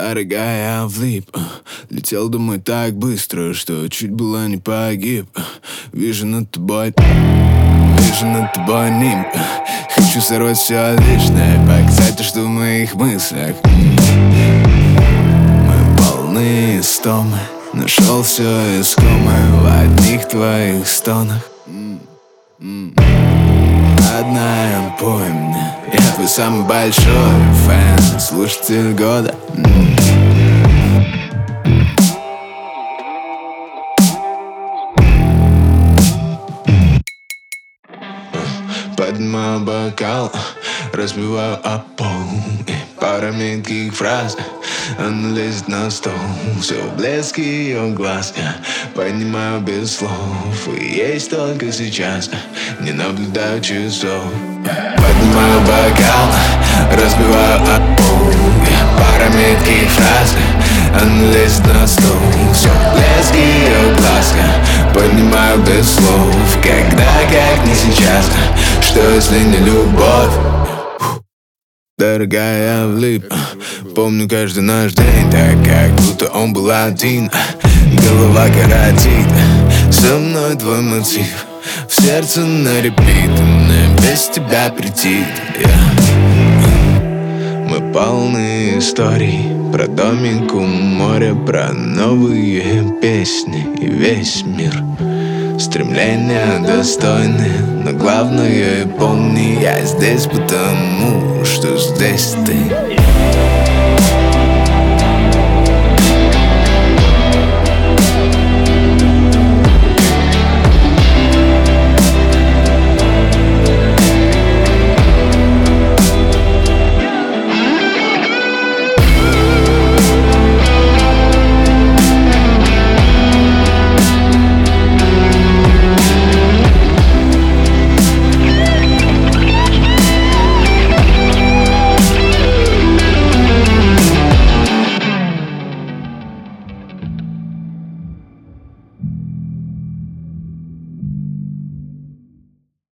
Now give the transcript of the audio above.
Дорогая, я влип. Летел домой так быстро, что чуть было не погиб. Вижу над тобой нимб. Хочу сорвать все лишнее, показать то, что в моих мыслях. Мы полны истомы. Нашел все искомое в одних твоих стонах. Одна, пой мне, я твой самый большой фэн, слушатель года. Поднимаю бокал, разбиваю о пол. И пара метких фраз, она лезет на стол. Все в блеске ее глаз, я понимаю без слов. И есть только сейчас, не наблюдаю часов. Поднимаю бокал, разбиваю о пол. И пара метких фраз, она лезет на стол. Все в блеске ее глаз, я понимаю без слов. Когда, как не сейчас, что если не любовь? Дорогая, я влип. Помню каждый наш день, так как будто он был один. Голова коротит, со мной твой мотив. В сердце на репит, мне без тебя претит. Мы полны историй про домик у моря, про новые песни и весь мир. Стремления достойны, но главное помни, я здесь потому, что здесь ты.